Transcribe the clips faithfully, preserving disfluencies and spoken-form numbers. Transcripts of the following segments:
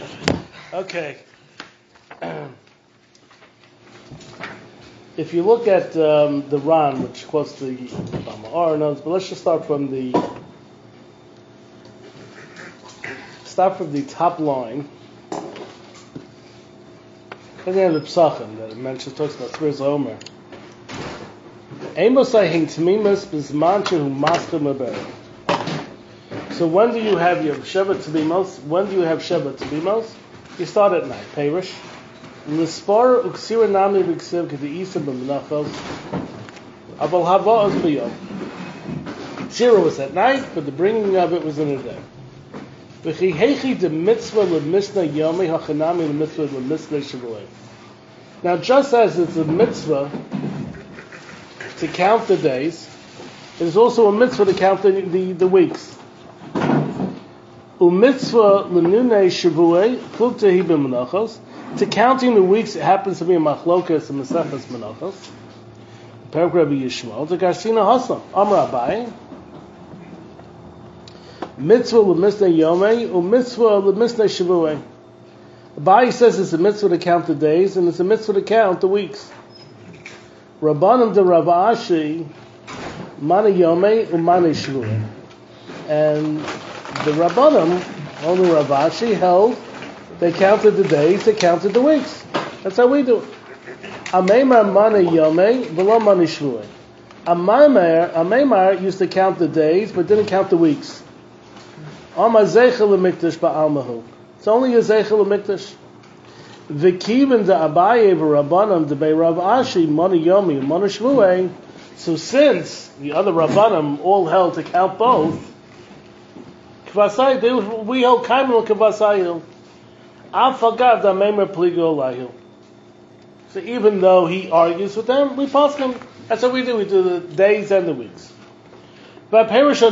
Okay. If you look at um, the Ran, which quotes the Ma'or notes, but let's just start from the start from the top line. And then the Psachim that it mentions talks about Tzvir Zomer. So when do you have your Sheva Tzibimos? When do you have Sheva Tzibimos? You start at night. Perish. L'spar uksira nami v'ksiv k'di'isa b'menachos. Aval hava az b'yom. Shira was at night, but the bringing of it was in the day. V'chi heichi de mitzvah l'misna yomi hachanami l'mitzvah l'misna shavuot. Now, just as it's a mitzvah to count the days, it is also a mitzvah to count the the, the weeks. U'mitzvah l'nunei shavuot pluktehi b'menachos. To counting the weeks, it happens to be a machlokas and mesechas menachos. Perak Rabbi Yishmael to Garsina Haslam Amar Abai mitzvah l'misnei yomei u mitzvah l'misnei shavuot. Abai says it's a mitzvah to count the days and it's a mitzvah to count the weeks. Rabbanim de Rav Ashi mana yomei u mana shavuot. And the Rabbanim, only Rav Ashi, held they counted the days, they counted the weeks. That's how we do it. Ameimar mana yomei v'lo mana shvuot. Ameimar used to count the days, but didn't count the weeks. Amar zeichel l'mikdash ba'almahu. It's only a zeichel l'mikdash. V'kivin de Abaye v'Rabbanim de Bei Rav Ashi mana yomi mana shvuot. So since the other Rabbanim all held to count both, Kvasai, we held Kaimel Kvasai. So even though he argues with them, we pass him. That's what we do. We do the days and the weeks. So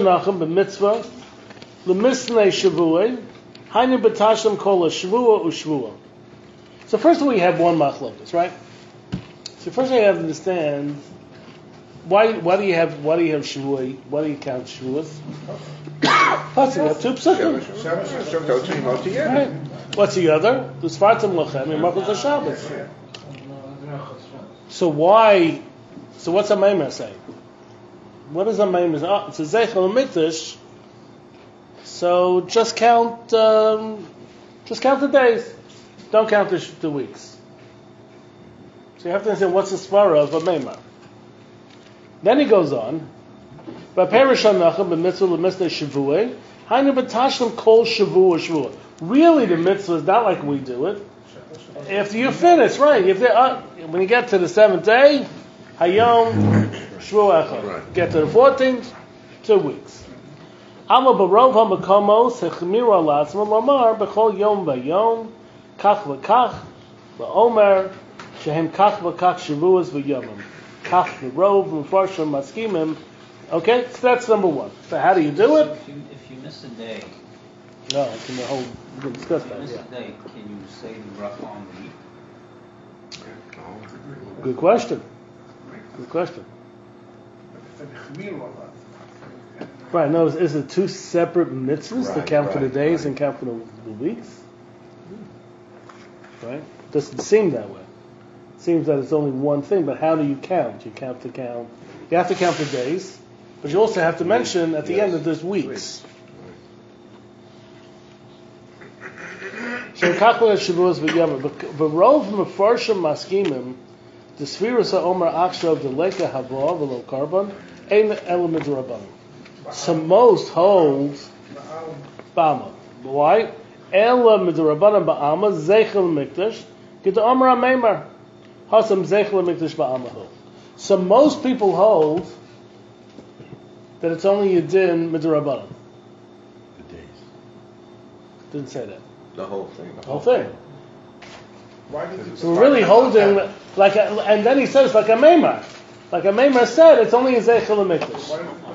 first of all, we have one machlokas, right? So first, I have to understand why. Why do you have? Why do you have shavuot? Why do you count shavuos? Plus, you have two psukim. Right. What's the other? The Sfartim Lachem and Malchus Shabbos. So why? So what's a Maimer saying? What does a Maimer say? Oh, it's a Zeichel Mikdash. So just count, um, just count the days. Don't count the, the weeks. So you have to understand what's the svara of a Maimer. Then he goes on. Really, the mitzvah is not like we do it. After you finish, right? If uh, when you get to the seventh day, Hayom Shvu Echad. Get to the fourteenth, two weeks. Ama barov hamakomos hechmira latzma lamar bechol yom vayom kach v'kach v'omer shehem kach v'kach shavuos v'yomim kach v'rov v'farshim maskimim. Okay, so that's number one. So how do you do it? If you, if you miss a day, no, it's in the whole. We can discuss that. If you miss yeah. a day, can you say the bracha on the week? Good question. Good question. Right. No, is, is it two separate mitzvahs right, to count right, for the days right. and count for the, the weeks? Right. Doesn't seem that way. It seems that it's only one thing. But how do you count? You count to count. You have to count the days. But you also have to mention at the yes. end that there's weeks. So Kachla Shavuos v'Yom, v'Rov Mefarshim Maskimim, the Sfiras HaOmer Achshav Deleka Hava v'Lo Karban, Ein Element Rabban. So most hold Bama. Why? Ela Midrabanan Ba'ama Zeichel Mikdash Get the Omer HaMeimar Hasam Zeichel Mikdash Ba'amahu. So most people hold that it's only a din midrabanan. The days. Didn't say that. The whole thing. The whole thing. Why did you So we're really holding like, a, and then he says like a meimar, like a meimar said, it's only a zeichel mikdash.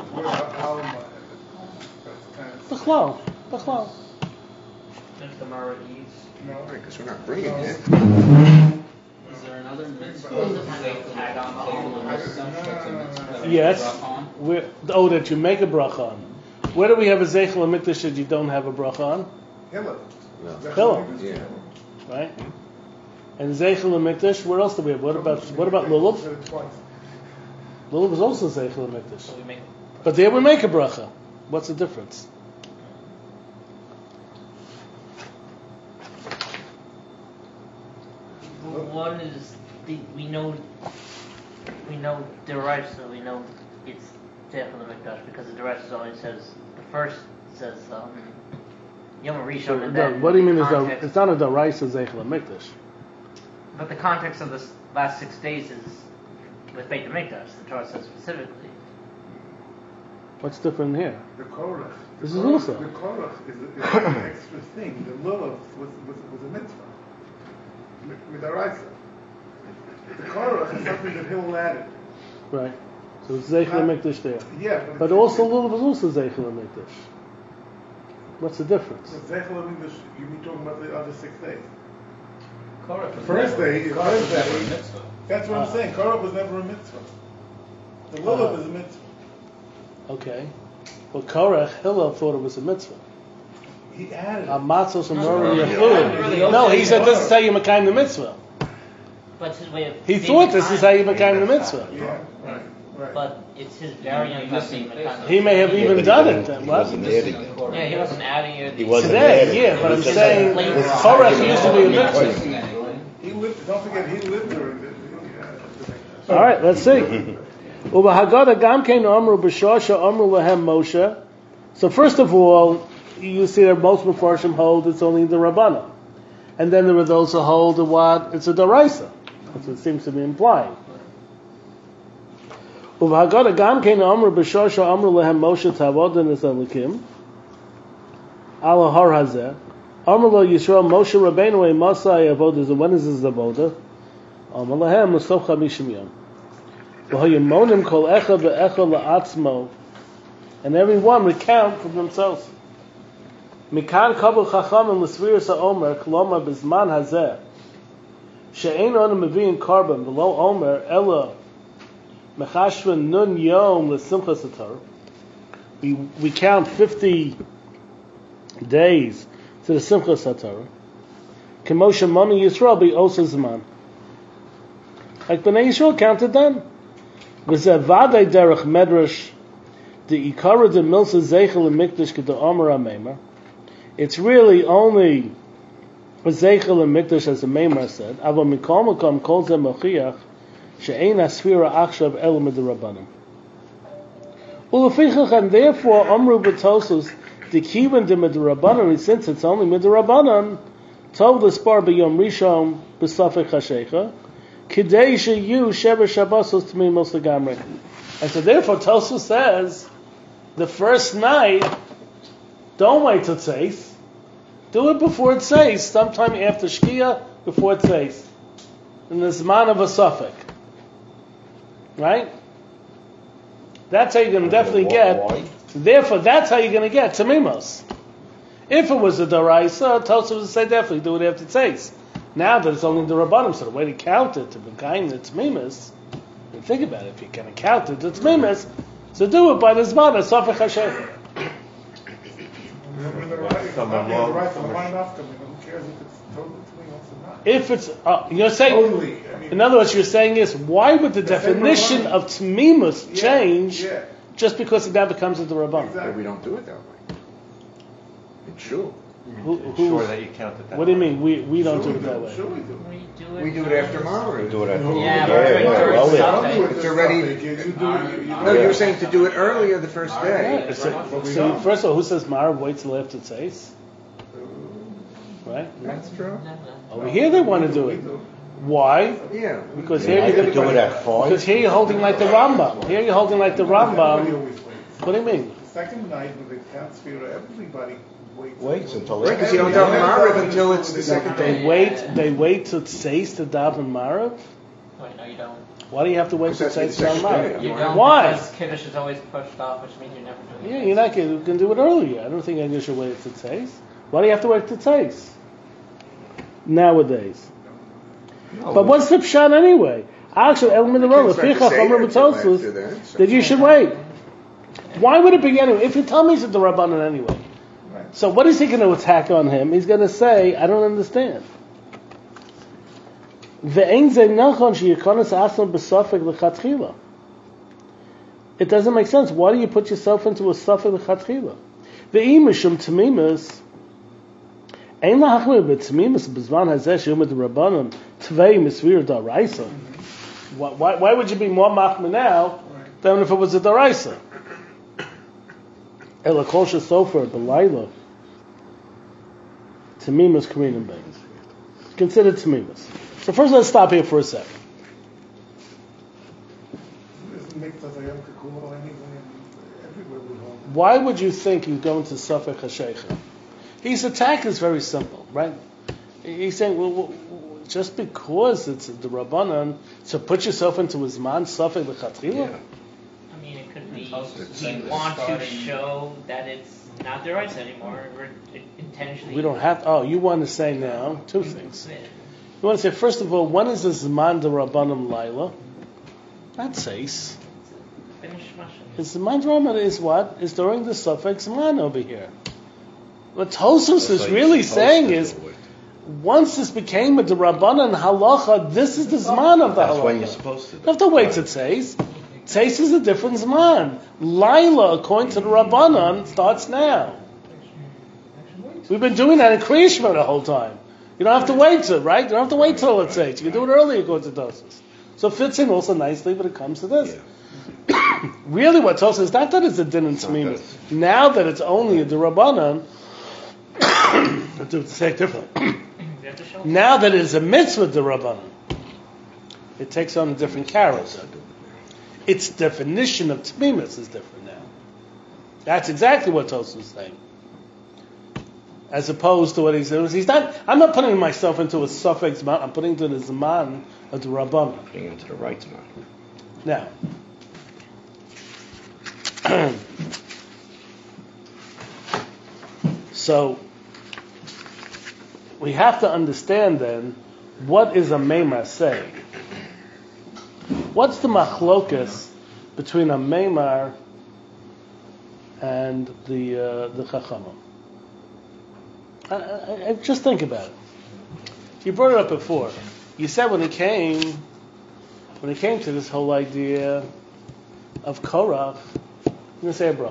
B'chlal, b'chlal. If the Mara eats, No, because we're not bringing it. Is there another mitzvah that they tag on the Yes. We're, oh, that you make a bracha on. Where do we have a zeichel mikdash that you don't have a bracha on? Hillel. Chilul, Yeah. right? And Zeichel Mikdash, where else do we have? What about what about Lulav? Said it twice. Lulav is also Zeichel Mikdash. So we make. But there we make a bracha. What's the difference? One is the, we know we know Deraisa, we know it's Zeichel Mikdash because the Deraisa always says the first says um, Yom Rishon So, and no, then what do you mean? Is context, the, it's not a Daraisa Zeichel Mikdash. but the context of the s- last six days is with Beit Hamikdash. The Torah says specifically. What's different here? The Korach. This the is Korach- also. The Korach is, is an extra thing. The Lulav was, was, was a mitzvah. Mi- Midaraisa. The Korach is something that Hillel added. Right. So it's Zeichel Mikdash there. Yeah. But also Lulav is also Zeichel Mikdash. What's the difference? So Zeichel English, you mean talking about the other six days? Korach The was first never- day, the Korach first was never a day, mitzvah. that's what Uh. I'm saying. Korach was never a mitzvah. The Lulav Uh. is a mitzvah. Okay. Well, Korach, Hillel thought it was a mitzvah. He added A it. matzos and No, Murray no, and no, food. no, No, he said no. this is how you make the mitzvah. But it's his way of. He saving thought this time. is how you make the mitzvah. Yeah, right, right. But it's his variant of missing saving this. time. He may have Yeah, even but he done didn't- it then. he What? wasn't adding it. Yeah, he wasn't adding it. He wasn't Today, adding it. yeah, but He I'm was saying just- This is Korach used to be a mitzvah. Anyway. He lived, don't forget, he lived during the, the, uh, All right, let's see. Uba Haggadah gam kein amru b'shasha amru lahem Moshe. So first of all, you see that most Mefarshim hold it's only the Rabbana, and then there are those who hold the what it's a Daraisa. That's what it seems to be implying. Uba Haggadah gam kein amru b'shasha amru lahem Moshe tavodan es elikim ala har hazeh amru lo Yisrael Moshe Rabbeinu emasai avodah. When is this avodah? Amru lahem l'sof chamishim yom. V'hoyemonim kol echad ve'echad la'atzmo, and every one recount for themselves. Mikan kabel chachamim l'sviras ha'omer kloma b'zman hazeh she'ein onim mevi'in karban v'lo omer ela mechashvan nun yom l'simchas haTorah. We we count fifty days to the simchas haTorah. K'moshe mami Yisrael be osa zman. Like Bnei Yisrael counted then. V'zeh vadei derech medrash the ikara de milsa zeichel and mikdash k'da omer ha-meimar. It's really only a zeichel and mikdash as the meimar said. Ava mikol makom kol zeh mochiach she'ein asfira achshav el midrabanim. Ulefichach, and therefore omru b'tosos the kivan de midrabanim, since it's only midrabanim, tov l'spar b'yom rishon b'safek hashecha kidei sheyu shever shabbosos t'mimos legamrei. And so therefore Tosos says the first night, don't wait till Tzeis. Do it before it says, sometime after Shkia, before it says. In the Zman of a suffix. Right? That's how you're going to definitely get. Why? Therefore, that's how you're going to get Tamimos. If it was a Daraisa, Tosos would say definitely do it after Tzeis. Now that it's only the Rabbanim, so the way to count it, to be kind of Tamimos, and think about it, if you're going to count it to Tamimos, so do it by the Zman of Safek Hashem. When the right, Come yeah, the along, right, the come line off coming, who cares if it's totally between us or not? If it's, uh, you're saying, Totally, I mean. in other words, you're saying is, why would the The same definition Rabbanim. of Tamimus Yeah, change Yeah, just because it now becomes a Rabban? exactly. But we don't do it that way. It's true. Who, who, Ensure that you count it that what do you way. mean? We we don't Sure do we it that way. Sure we do. We do it. We do it after Mara. We do it after. Yeah, Yeah, yeah, but yeah, during well, the yeah. I'll do it Sunday. this already- Sunday, You you do it, you, you No, do you were it. saying to do it earlier the first day. So, But we so don't. first of all, who says Marav wait till after it says? Right? That's true. No, no. Over here they want to do it. Why? Yeah. Because Yeah, here I you're could going do it at Because five. here you're holding like the Rambam. Here you're holding like the Everybody Rambam. always waits. What do you mean? The second night when they count Sphira, everybody waits. Waits until Right, because you don't have Marav until it's the second They day. wait. They wait till it says to daven Marav. Wait, no, you don't. Why do you have to wait till it Because says that's to the daven second Marav? day. You don't Why? because Kiddush is always pushed off, which means you're never doing Yeah, it. you're not going you can do it earlier. I don't think you should wait till it says. Why do you have to wait till it says? Nowadays. But what's the pshat anyway? Actually, El Midrash, Ficha, Chomer B'Tosus, that you should wait. Why would it be anyway? If you tell me it's the Rabbanan anyway, Right. So what is he going to attack on him? He's going to say, I don't understand. It doesn't make sense. Why do you put yourself into a suffix l'chatchila? Ve'imishum tamimus, ein lahachmir b'tamimus b'zman hazeh she'umad rabbanon tvei misvir daraisa. Why, why would you be more machmir now than if it was a daraisa? Ela kol shesofer b'layla tamimus karinim bein. Consider tamimus. So first, let's stop here for a second. Why would you think he's going to suffer chashaycha? His attack is very simple, right? He's saying, well, well just because it's the Rabbanan, to put yourself into his man suffer l'chatchila? Yeah. I mean, it could be we want to show that it's not their rights anymore. We're intentionally. We don't have. Oh, you want to say now two things. You want to say first of all, when is the Zman de Rabbanim Laila? That says. His Zman de Rabbanim is what? Is during the suffix Zman over here. What Tosfos is really saying is, once this became a de Rabbanan halacha, this is the Zman of the That's halacha. when you're supposed to do. You have to wait to Tzeis. Tzeis is a different Zman. Laila, according to the Rabbanan, starts now. We've been doing that in Kriya Shema the whole time. You don't have to wait to, right? You don't have to wait till it's eight. You can do it earlier according to Tosfos. So it fits in also nicely when it comes to this. Yeah. Really what Tosfos is not that it's a din and tamimus. Now that it's only a D'Rabbanan, to say it differently. Now that it's a mitzvah D'Rabbanan, it takes on a different character. Its definition of tamimus is different now. That's exactly what Tosfos is saying. As opposed to what he says, he's not. I'm not putting myself into a suffix zman. I'm putting into the zman of the Rabbanan. Putting into the right zman. Now, so we have to understand then what is a meimar saying. What's the machlokas between a meimar and the uh, the chachamim? I, I, I just think about it. You brought it up before. You said when it came, when it came to this whole idea of Korach, you're going to say a bracha.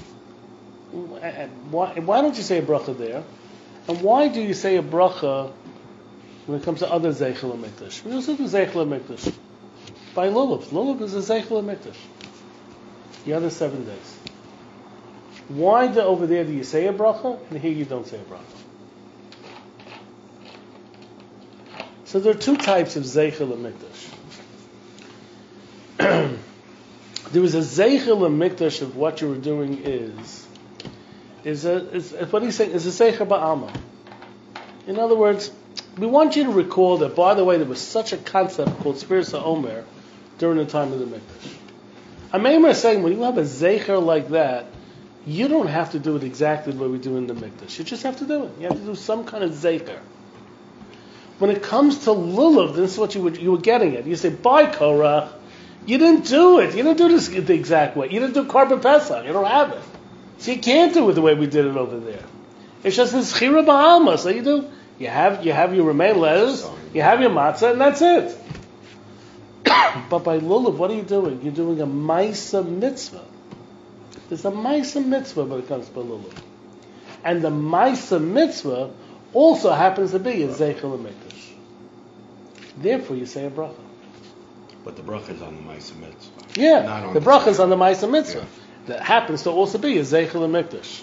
Why, why don't you say a bracha there? And why do you say a bracha when it comes to other Zeichel HaMikdash? We also do Zeichel HaMikdash. By Lulav. Lulav is a Zeichel HaMikdash. The other seven days. Why do over there do you say a bracha, and here you don't say a bracha? So there are two types of Zeichel HaMikdash. There is a Zeichel HaMikdash of what you were doing is, is, a, is what he's saying, is a Zeichel Ba'alma. In other words, we want you to recall that, by the way, there was such a concept called Spiris HaOmer during the time of the Mikdash. A Meimer is saying, when you have a Zeichel like that, you don't have to do it exactly the way we do in the Mikdash. You just have to do it. You have to do some kind of Zeicher. When it comes to Lulav, this is what you were, you were getting at. You say, by Korach, you didn't do it. You didn't do this the exact way. You didn't do Korban Pesach. You don't have it. So you can't do it the way we did it over there. It's just this Chira Ba'alma. So you do, you have, you have your remain letters, you have your matzah, and that's it. But by Lulav, what are you doing? You're doing a Maisa Mitzvah. There's a Maisa Mitzvah when it comes to Lulav. And the Maisa Mitzvah also happens to be a Zeichel HaMikdash. Therefore, you say a bracha. But the bracha is on the Maisa Mitzvah. Yeah, Not on the the bracha is on the Maisa Mitzvah. Yeah. That happens to also be a Zeichel HaMikdash.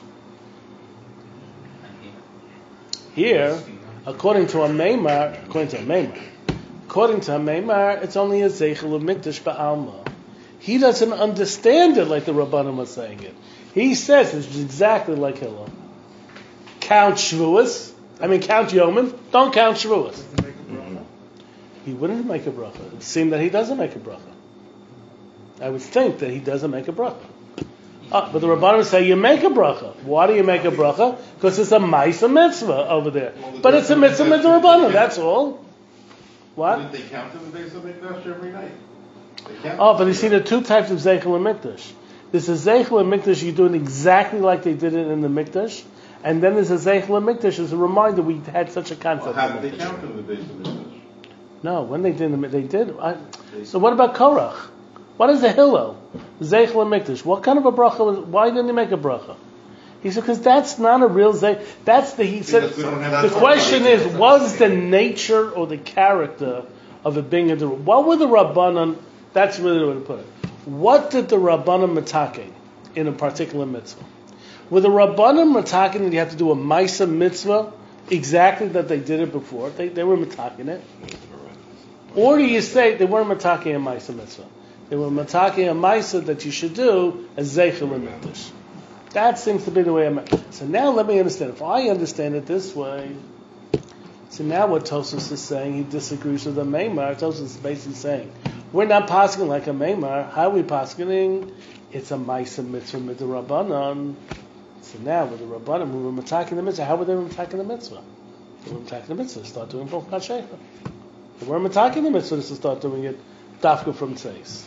Here, according to a Meimar, according to a Meimar, according to a Meimar, it's only a Zeichel HaMikdash Ba'alma. He doesn't understand it like the Rabbanim are saying it. He says it's exactly like Hillel. Count Shavuos. I mean, count Yomim. Don't count Shavuos. Mm-hmm. He wouldn't make a bracha. It would seem that he doesn't make a bracha. I would think that he doesn't make a bracha. Ah, but the Rabbanim say you make a bracha. Why do you make a bracha? Because it's a Maisa Mitzvah over there. Well, but it's a Mitzvah with the Rabbanim, that's all. What? Didn't they count in the days of Mikdash every night? Oh, but you see, there are two types of Zeichel HaMikdash. There's a Zeichel HaMikdash you're doing exactly like they did it in the Mikdash, And then there's a Zeich L'Mikdash as a reminder we had such a Well, concept. how of did they Mikdash. count in the base of Mikdash? No, when they did, they did. I, so what about Korach? What is a Hillel? Zeich L'Mikdash. What kind of a bracha was, why didn't he make a bracha? He said, because that's not a real Zeich. That's the, he said, Because we don't have- the question is, what is the nature or the character of it being a Derech? What were the Rabbanan, that's really the way to put it. What did the Rabbanan matake in a particular mitzvah? Were the Rabbanan mataking that you have to do a Maisa mitzvah exactly that they did it before? They, they were mataking it. Or do you say they weren't mataking a Maisa mitzvah? They were mataking a Maisa that you should do as Zeichel L'Mikdash. That seems to be the way I'm. So now let me understand. If I understand it this way, so now what Tosfos is saying, he disagrees with the Meimar. Tosfos is basically saying, we're not paskening like a Meimar. How are we paskening? It's a Maisa mitzvah with the Rabbanan. So now with the Rabbanan, we were attacking the mitzvah. How were they attacking the mitzvah? They were attacking the mitzvah to start doing B'chol Shecha. They weren't attacking the mitzvah to start doing it dafka from Tzeis.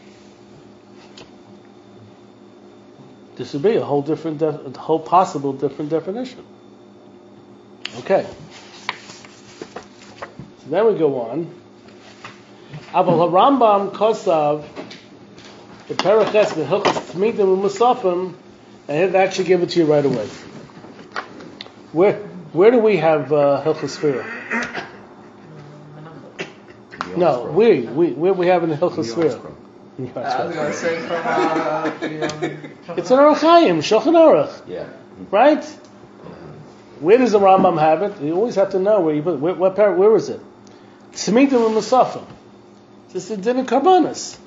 This would be a whole different, def- a whole possible different definition. Okay. So then we go on. Aval Rambam Kosav, the Paraches, the Hilchos Tmidim U'Musafim, and he'll actually give it to you right away. Where where do we have uh, Hilchos Sfira? No, we we where we have in the Hilchos Sfira. I was going to say from uh, the, um, It's an Aruch Chaim, Shulchan Aruch, yeah. right? Where does the Rambam have it? You always have to know where you put it. Where, what part, where is it? Tzmidim U'Musafim. This is Din Karbanis.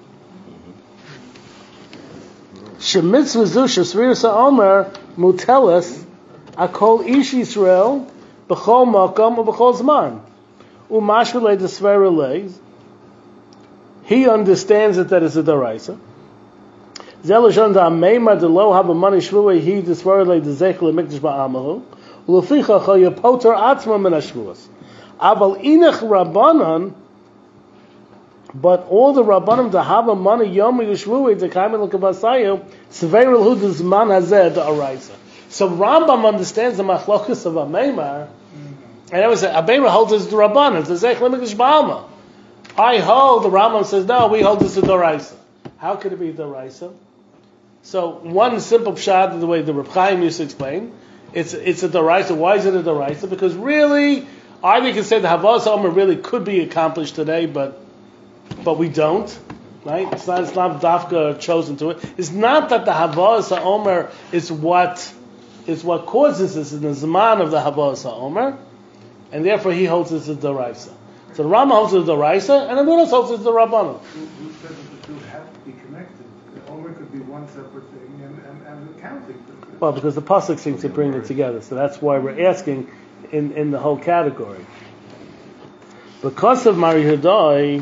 Shemitzvah zu shesvir sa'omer mutelas akol ish Yisrael b'chol makam u'b'chol zman u'mashvele desvera leis. He understands it that it's a daraisa. Zelashon da meimar de lo have money shvuah he desvera le dezech le mikdash ba'amahu u'leficha chol yapoter atzma min hashvuas. Aval inach rabbanan. But all the Rabbanim to have a money yom yishvuah to kaimel l'kavasayu severil hu dezman hazeh the araisa. So Rambam understands the machlokus of a meimar, and it was a meimar holds as the Rabbanim. It's a zech lemikdash ba'alma. I hold, the Rambam says, no, we hold this a doraisa. How could it be a doraisa? So one simple pshat is the way the Reb Chaim used to explain. It's it's a doraisa. Why is it a doraisa? Because really, I think you can say the Havas Omer really could be accomplished today, but but we don't. Right? It's not, it's not Dafka chosen to it. It's not that the Havas Omer is what is what causes this in the Zman of the Havas Omer, and therefore he holds this as doraisa. So the Rambam holds it as the Raisa, and everyone else holds it as the Rabbanon. Who, who said that the two have to be connected? The Omer could be one separate thing, and, and, and the counting could be. Well, because the pasuk seems to bring it together, so that's why we're asking in, in the whole category. Because of Mari Hudai,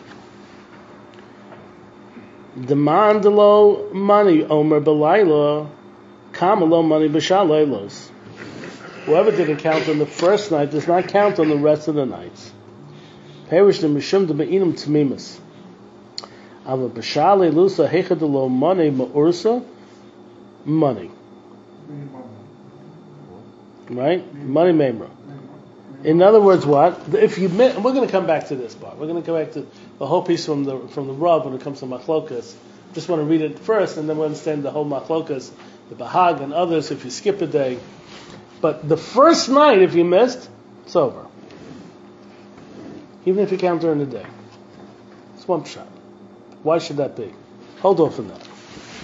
demandalo money Omer belayla, kamalo money b'shalaylos. Whoever didn't count on the first night does not count on the rest of the nights. Perish the mishum de beinum tmimus. Ava b'shalei lusa hechadalo money ma'ursa money. Right? Money memra. In other words, what? If you we're going to come back to this part. We're going to come back to the whole piece from the from the Rav when it comes to machlokas. Just want to read it first, and then we'll understand the whole machlokas, the Bahag and others. If you skip a day, but the first night, if you missed, it's over. Even if you count during the day, it's one shot. Why should that be? Hold off on that.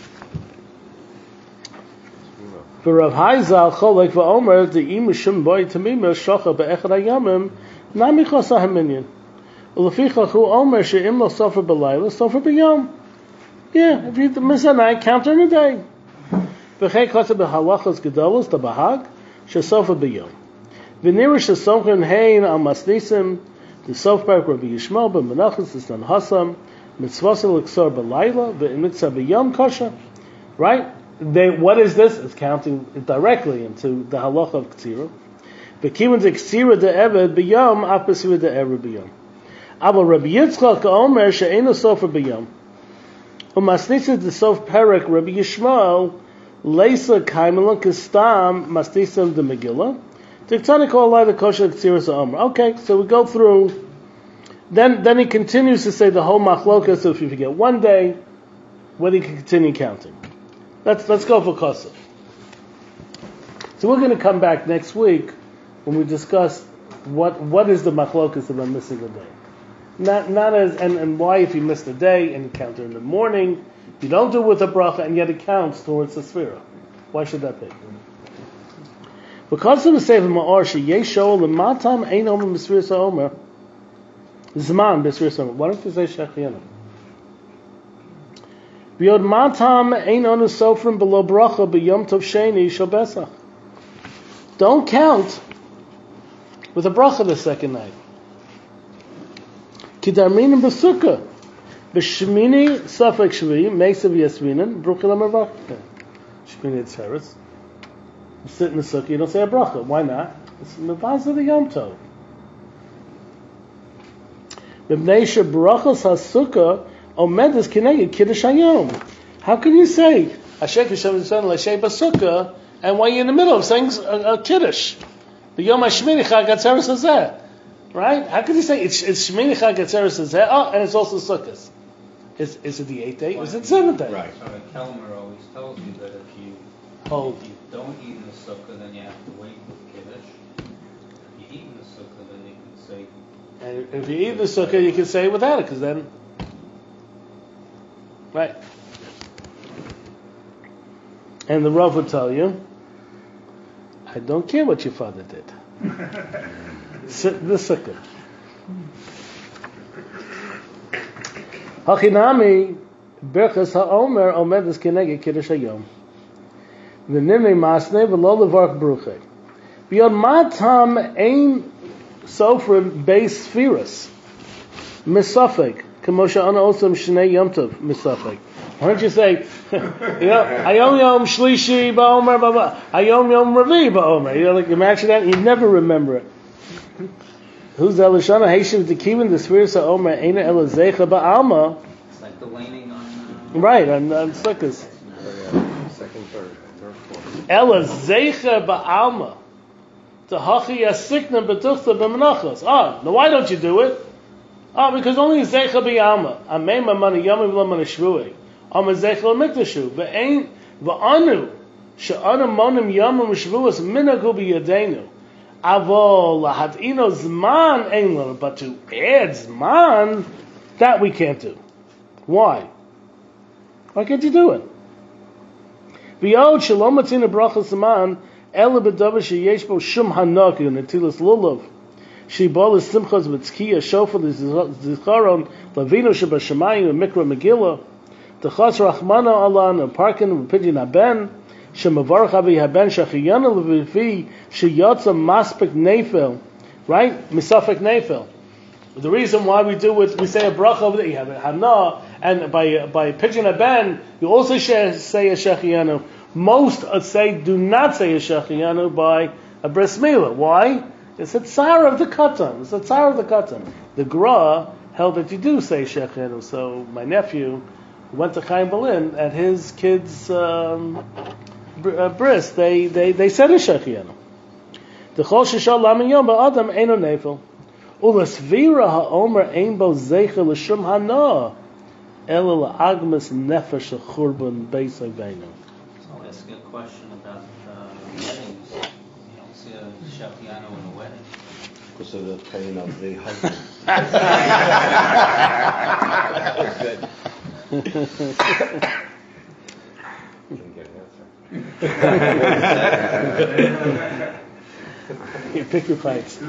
For Rav Haizal Cholek va'Omer the imishum boy tamima shocha be'echad hayamim nami chasa haminyan uleficha hu Omer she'im lo sofer b'layla sofer b'yom. Yeah, if you miss a night, count during the day. V'chei chasa b'halachas gedolos the bahag she'sofer b'yom. V'nira she'sofer hein al masnisim the sofer Rabbi Yishmael ben Menachos the son Hasam mitzvasel l'ksor b'layla v'imitzah b'yom kosher. Right? They, what is this? It's counting directly into the halacha of Ksira. Bekimun de Ksira de Eved b'yom, apesira de Eved b'yom. Abel Rabbi Yitzchak Omer she'enu sofer b'yom. Umasnitza de sof perek Rabbi Yishmael Leisa kaimelon kistam mastisam de Megillah. Tiktani kol alai the kosher ktziras ha'omer. Okay, so we go through. Then, then he continues to say the whole machlokas. So if you forget one day, whether you can continue counting. Let's let's go for kosef. So we're going to come back next week when we discuss what what is the machlokas of a missing a day. Not not as and, and why if you missed a day and you count it in the morning, you don't do it with a bracha and yet it counts towards the sphira. Why should that be? Because of the sefer ma'or sheyesho lematam ein omer b'sfiras ha'omer zman b'sfiras ha'omer. Why don't you say shechianu? B'yod matam ein onu sofrim below bracha b'yom tov sheni shel besach. Don't count with a bracha the second night. Kidarminim b'sukkah. B'shmini safek shvi, meisav yasminin, bruchil amarvachka. Shmini etzeres. You sit in the sukkah, you don't say a bracha. Why not? It's mevaz of the Yom Tov. B'bnei shebrachos ha'sukkah omedes kineged kiddush hayom. How can you say Asher Kishem Yisrael L'Shei B'Sukkah and while you're in the middle of saying a, a kiddush? The Yom HaShmini Chag Atzeres Hazeh. Right? How could you say it's, it's Shmini Chag Atzeres Hazeh? Oh, and it's also Sukkot. Is, is it the eighth day? Is it the seventh day? Right. So the Kelmer always tells you that if you, Hold. if you don't eat in the sukkah, then you have to wait with Kiddush. If you eat in the sukkah, then you can say... And if you eat the sukkah, you can say it without it, because then... Right. And the Rav would tell you, I don't care what your father did. Sit in the sukkah. Hachinami berchas haomer omedes keneged kiddush hayom. V'nimnei masnei v'lo levarch bruchei. Beyond matam ein sofrim beis spheres misafek k'moshe ana osam shnei yom tov misafek. Why don't you say, you know, hayom yom shlishi ba'omer ba'ba, hayom yom revi ba'omer. You know, like imagine that, you never remember it. Who's the Elishana Haitian Tekivin the spheres haomer eina elazecha ba'alma. It's like the laning on... Uh, Right, on, on sukkahs. Second, third, third, fourth. Ela zeicha ba'alma. Tahachi yasikna betuchta b'menachos. Ah, now why don't you do it? Ah, because only zeicha b'alma. Amei ma'mani yamim v'lamani shvuei. Ama zeicha l'mikdashu. V'ein v'anu. She'anu monim yamim v'shvuas minagu b'yadeinu. Avol lahadino zman ein lana. But to add zman, that we can't do. Why? Why can't you do it? V'yod shalom matzina bracha saman ela b'davar sheyesh bo shum hanaki unetilas lulav shibol simchas v'tzkiya shofar l'zicharon lavino shebashamayim v'mikra megillah t'chas rachmana alan v'parkin v'pidyin haben shemavarach avi haben shachiyana l'vifi sheyatza maspek nefel, right? Misafek nefel. The reason why we do it, we say a bracha over there, you have a hana, and by by pitching a ben, you also say a shechianu. Most uh, say do not say a shechianu by a bris milah. Why? It's a tsar of the katan. It's a tsar of the katan. The Gra held that you do say shechianu. So my nephew went to Chaim Berlin at his kids' um, br- uh, bris. They they they said a shechianu. The chol shishal lamin yom ba'adam eino nefel. Ulasvira ha'omer ein bo zeicha l'shum hana ela la'agmas nefesh ha'churban beis avenu. So I'll ask you a question about uh, weddings. You don't see a shechianu in a wedding. Because of the pain of the husband. Didn't get an answer. You pick your fights.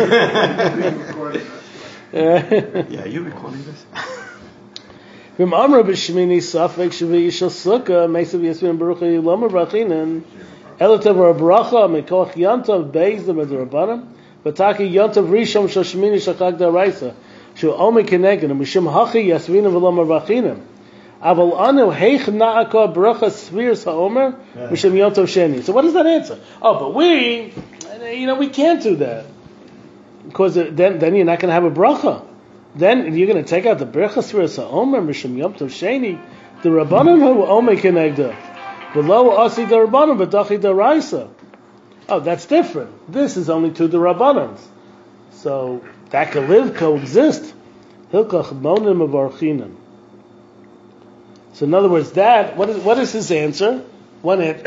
Yeah, you recording this? From Amr b'shmini safek shvi yishal sukkah meisav yasmin baruch yilama brachinen elatav bracha mekoch yantav beis the medrabanan v'taki yantav rishon shal shmini shachag daraisa shu omi kenegin mishum hachi yasmin v'lama brachinen aval anu heich na'aka bracha svirs ha'omer mishum yantav sheni. So what does that answer? Oh, but we, you know, we can't do that because then then you're not going to have a bracha. Then you're going to take out the bracha sviras ha'omer mishum yom tov sheni. The rabbanon hu omer kenegda Below Asi Darabanan, V'dachi Daraisa. Oh, that's different. This is only two Darabanans. So that can live, coexist. Hilkach Monim Avarchinim. So in other words, that, what is, what is his answer? One an-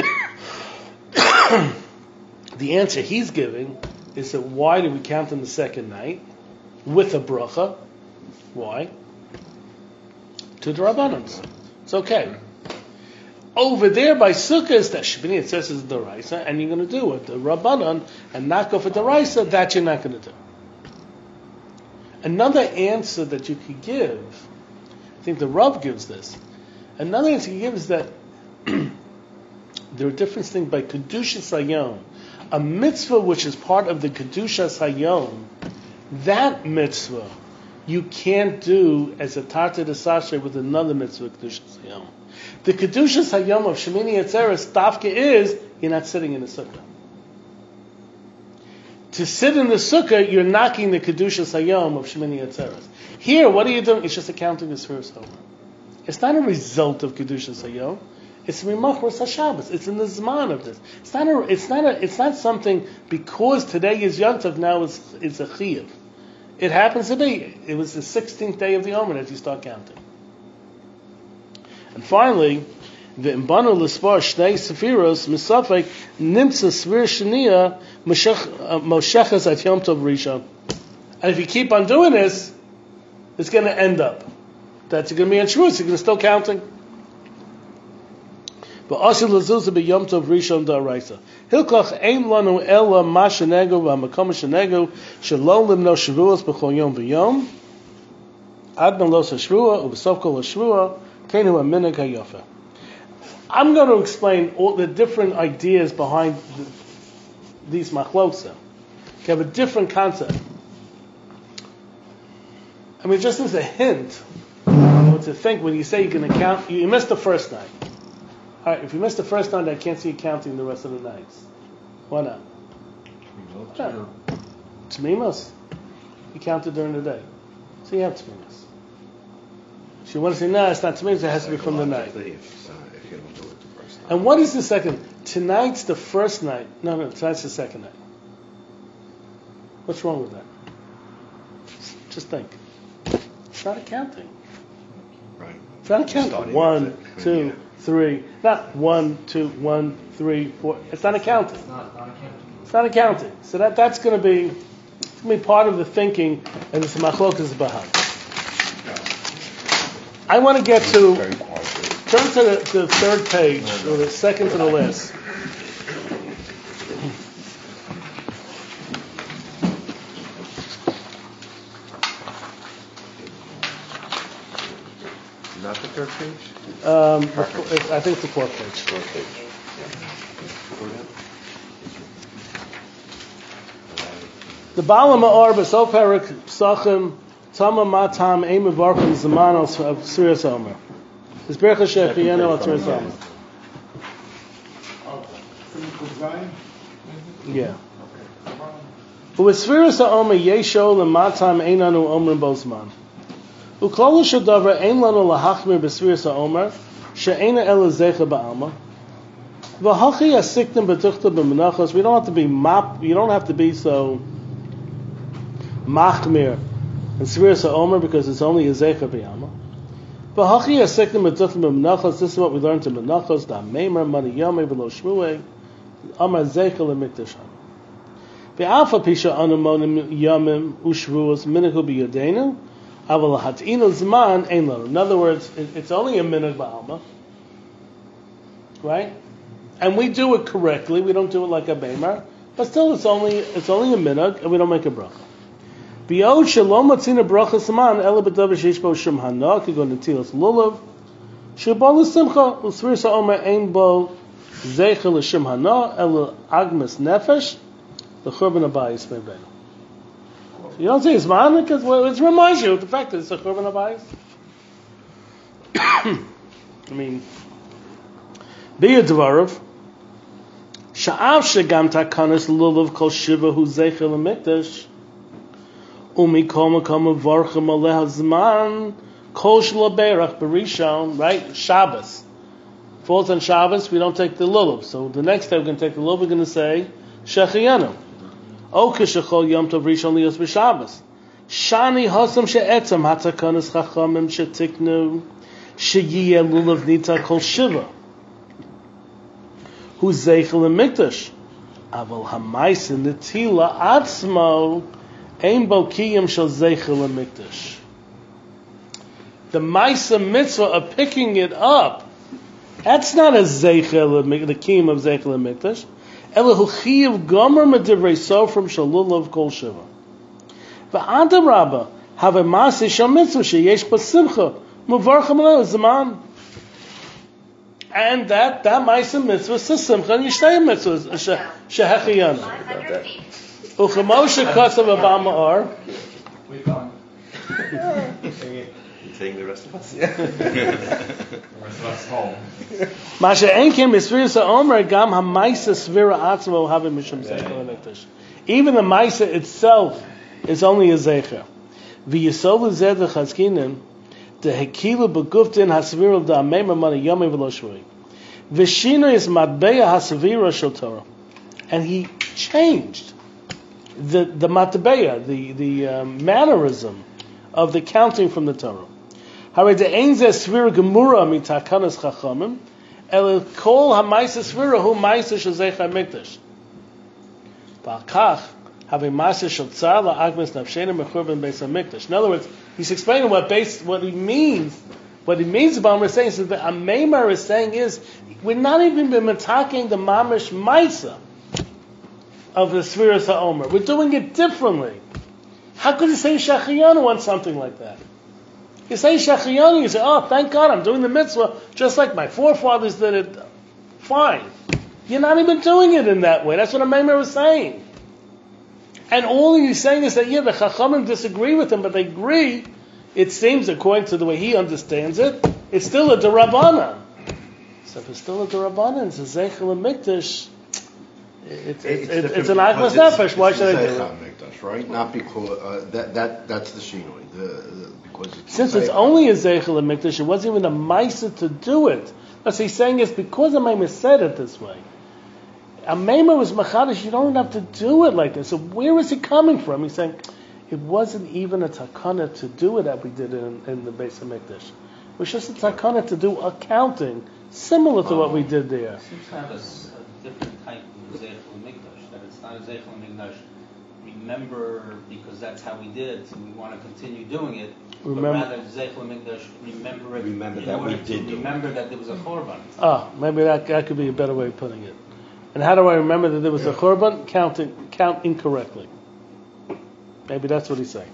The answer he's giving is that why do we count on the second night with a bracha? Why? Two Darabanans. It's okay. Over there by Sukkot, that Shemini it says is the Raisa, and you're going to do it, the Rabbanan, and not go for the Raisa, that you're not going to do. Another answer that you could give, I think the Rav gives this, another answer you give is that there are different things by Kedushas Hayom. A mitzvah which is part of the Kedushas Hayom, that mitzvah you can't do as a Tarta de Sashe with another mitzvah Kedushas Hayom. The Kedushas Hayom of Shemini Atzeres Tafka is, you're not sitting in the sukkah. To sit in the sukkah, you're knocking the Kedushas Hayom of Shemini Atzeres. Here, what are you doing? It's just accounting the Sfiras Homer. It's not a result of Kedushas Hayom. It's Rimachros HaShabbos. It's in the Zman of this. It's not a, it's not a, it's not something because today is Yom Tov, now it's, it's a Chiyuv. It happens to be. It was the sixteenth day of the Omer that you start counting. And finally, the Imbanu L'Spar Shnei Sefiros Misafek Nimtza Svir Shania Moshechas at Yom Tov Rishon. And if you keep on doing this, it's going to end up that you're going to be in Shavuos. You're going to still counting. But Asil Lazuzah be Yom Tov Rishon Da'araisa. Hilkach Ein Lanu Ela Ma Shenegu VaMakom Shenegu Shalom Limno Shavuos B'Chol Yom V'Yom Ad Melos HaShavua U'B'Sof Kol HaShavua Keinu HaMinhag HaYofa. I'm going to explain all the different ideas behind the, these machloksa. You have a different concept. I mean, just as a hint, you know, to think when you say you're going to count, you, you missed the first night. All right, if you missed the first night, I can't see you counting the rest of the nights. Why not? No. Tmimos. You counted during the day. So you have Tmimos. If you want to say, no, it's not Tmimos, it has to be from the night. And what is the second? Tonight's the first night. No, no, tonight's the second night. What's wrong with that? Just think. It's not accounting. Right. It's not accounting. One, two, three. Not one, two, one, three, four. It's not accounting. It's not, not accounting. It's not accounting. So that, that's going to be it's going to be part of the thinking, and it's machlokas bahag. I want to get to turn to the, to the third page, or the second to the last. Not the third page? Um, I think it's the fourth page. Fourth page. The Bala Ma'or B'Sof Perik Psachim Tama Matam Ein Mevarchim Zamanos of Sfiras Omer. It's Berach Shechiyenu of Sfiras Omer. Yeah. But with Sfiras Omer Yesho L'Matam Einanu Omer Bozman. Uklolu Shadavar Ein Lanu Lahachmir B'Sfiras Omer She'ena Ela Zecha Ba'alma. V'Hachi Asiktim B'Tuchta B'Menachos. We don't have to be map. You don't have to be so machmir and Sfiras HaOmer because it's only a Zecha B'Yama. V'Hachi Asiktim B'Tuchta B'Menachos. This is what we learned in Menachos. Da Meimer Mani Yomei V'Lo Shmuei Amar Zecha L'Mikdash. V'Alfa Pisha Anu Monim Yomim U'Shvuos Minahu B'Yodenu. Aval Hat'inu Zman Ein Lanu. In other words, it's only a minhag Ba'alma. Right? And we do it correctly. We don't do it like a Beimer. But still, it's only it's only a minhag, and we don't make a bracha. B'yod shalom matzina bracha saman ela b'davar sheish bo shum hana kigon netilas lulav shebal l'simcha l'sfiras ha'omer ein bo zeicha l'shum hana ela agmas nefesh l'churban habayis me'beinu. You don't say it's man because well, it reminds you of the fact that it's a churban habayis. I mean, b'yod dvarav. Sha'av shegam takanas lulav kol shiva hu zeicha l'mikdash umi kol makom avarchem aleh hazman kol shalaberach berishon, right? Shabbos. falls on Shabbos, we don't take the lulav. So the next day we're going to take the lulav. We're going to say shechiyanu. O kishachol yom tov rishon liyos b'Shabbos. Shani hosam she'etzam hatakanas chachamim shetiknu sheyiyeh lulav nita kol shiva. Hu zeichel mikdash. Aval hamaisa netila atzmo ein bo kiyum shel zeichel mikdash. The maisa mitzvah of picking it up, that's not a zeichel, the kiyum of zeichel mikdash. Elahu chiyav gomer medivrei sofrim shel lulav kol shiva. V'adam rabba have a maisa shel mitzvah sheyesh b'simcha muvarcham alei zaman. And that that maisa mitzvah is simcha and yishtayim mitzvah shehechiyanu. Uchemoshe kasav abama ar. We're gone. Taking the rest of us? The rest of us home. Masha enkim misvira sa'omer gam ha'maisa svira atzmo havim mishum zeichel mikdash. Even the maisa itself is only a zeicher. V'yisol zeh the chazkinin the hekilu beguftin hasvira da'amema mani yomi v'lo shvui. V'shino is matbeya hasvira shel Torah. And he changed the the matbeya, the the um, mannerism of the counting from the Torah. Hare de'ein zeh svira gemura mitakanas chachamim el kol ha'maisa svira hu maisa shel zeicher mikdash. Ba'kach have a maisa shel tzar la'agmas nafshena mechurban beis hamikdash. In other words, he's explaining what base, what he means, what he means about Mamish saying. So the Ameimar is saying is, we're not even been attacking the Mamish Maisa of the Sfiras HaOmer. We're doing it differently. How could you say Shechiyanu on something like that? You say Shechiyanu, you say, oh, thank God, I'm doing the mitzvah just like my forefathers did it. Fine. You're not even doing it in that way. That's what Ameimar was saying. And all he's saying is that, yeah, the Chachamim disagree with him, but they agree, it seems, according to the way he understands it, it's still a Derabanan. So if it's still a Derabanan, it's a Zeichel Mikdash, it's, it's, it's, it's, it's an Agmas Nefesh, why should I do it? Mikdash, right? Not because, uh, that, that, that's the Shinoi. The, the, because it's Since it's only a Zeichel Mikdash, it wasn't even a Maisa to do it. That's what he's saying is because the Maimah said it this way. A Maimah was Machadish, you don't have to do it like this. So where is he coming from? He's saying, it wasn't even a takana to do it that we did in, in the Beis HaMikdash. It was just a takana to do accounting, similar to what we did there. It seems to have a, s- a different type of Zeichel Mikdash, that it's not a Zeichel Mikdash. Remember, because that's how we did it, so we want to continue doing it. Remember- but rather, Zeichel Mikdash, remember it Remember in that order we did to do it. remember that there was a Korban. Ah, maybe that, that could be a better way of putting it. And how do I remember that there was a Churban? Counting, count incorrectly. Maybe that's what he's saying.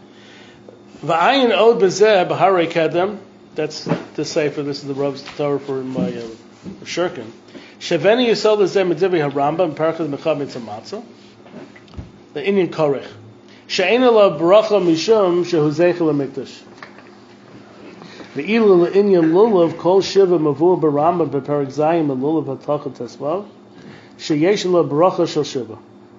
V'ayin od b'zeh b'harei kedem. That's the sefer. This is the Rav's Torah for my uh, shirkin. Sheveni yisol l'zeh medivri harambam perchad mechad mitzvah matzah. The Indian korech. She'ein ela bracha mishum shehu zeichel hamikdash. Ve'ilu le'inyan lulav kol shiva mavur b'rambam b'perek zayim lulav hatachot tesvav. Sheyesh ela bracha shel shiva.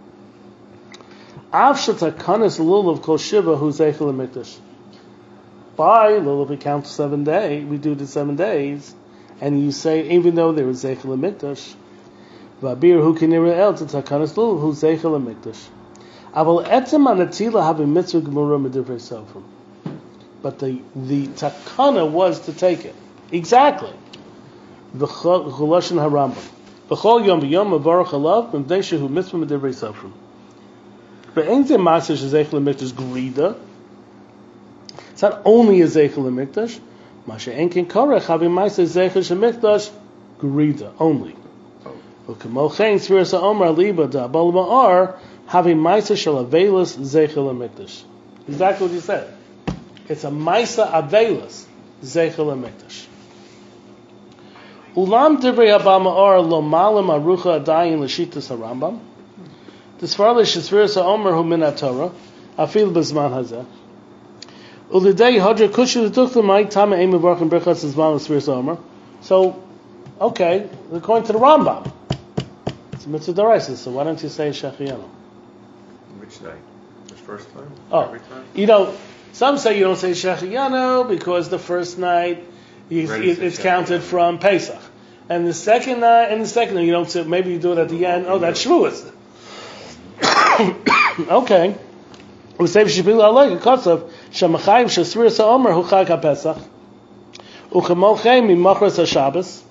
Av shetakanas lulav kol shiva hu zeichel hamikdash. By lulav we count seven days. We do the seven days, and you say even though there is zeichel hamikdash, v'abir hu kinira el takanas lulav hu zeichel hamikdash. Aval etzem anatila have a mitzvah gemura medivrei sofrim. But the the takana was to take it exactly. The chuloshin harambam. B'chol yom b'yom mavarach alav b'mdei shehu mitzvah medivrei sofrim. Ve'ein zeh maaseh shezeichel hamikdash grida. It's not only a zeichel hamikdash. Masha enkin korech having maaseh zeichel hamikdash grida only. V'kamochein sfiras ha'omer aliba da'abal ma'ar having maaseh shel avelis zeichel hamikdash. Exactly what you said. It's a maisa avelis zeichel hamikdash. Ulam divrei Abba Ma'or lo malam arucha adayin l'shitas harambam. T'svar l'shesviras ha'omer hu min ha'torah afil b'zman hazeh. Ulidei hadra kushu l'tuchta mai tama ein mevarchin berachas zman l'sviras ha'omer. So, okay, according to the Rambam, it's a mitzvah d'oraisa. So why don't you say shechiyanu? Which night? The first time? Oh, Every time? you know, some say you don't say Shechiyanu because the first night you, Ready it, to it's Shechiyanu. counted from Pesach. And the second night, and the second night, you don't say, maybe you do it at the end. Oh, that's Shavuos. Okay. We say Shepila Alei Kotzav Shamachayim Shasvir Sa'omer Hu Chag HaPesach Uchemolchem Mimachras HaShabbos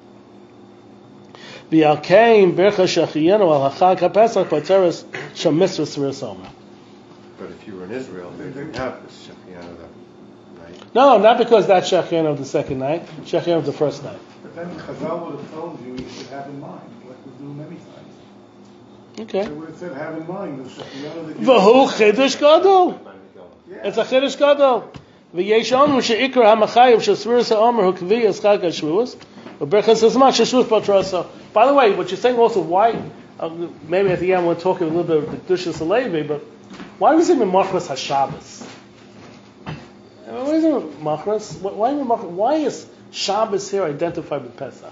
V'Yalkein Bercha Shachiyenu Al HaChag HaPesach Pateres Shamisra Svir Sa'omer. But if you were in Israel, they didn't have this Shechianu that night. No, not because that's Shechianu of the second night, Shechianu of the first night. But then Chazal would have told you you should have in mind, like we do many times. Okay. They would have said, have in mind the Shechianu that you... V'hu Chidush Gadol. Yeah. It's a Chidush Gadol. V'yesh Omer she'ikar ha'machayev she'svir sa'omer hu kviyas chag ha'shvuos v'berchas hazman she'shvuos patrasa. By the way, what you're saying also, why, uh, maybe at the end we'll talk a little bit of the Kedushas Halevi, but why was it in Machras HaShabbos? Why is it Machras? Why, why is Shabbos here identified with Pesach?